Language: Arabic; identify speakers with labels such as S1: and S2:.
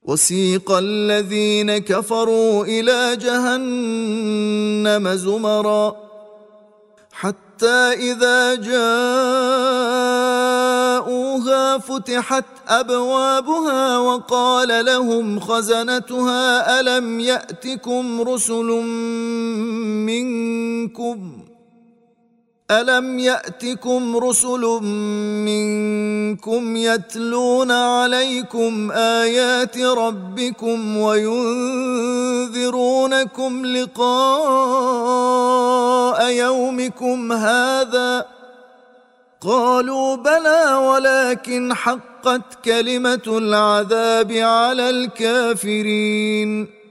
S1: وسيق الذين كفروا إلى جهنم زمرا حتى إذا جاءوها فتحت أبوابها وقال لهم خزنتها ألم يأتكم رسل منكم يتلون عليكم آيات ربكم وينذرونكم لقاء يومكم هذا؟ قالوا بلى ولكن حقت كلمة العذاب على الكافرين.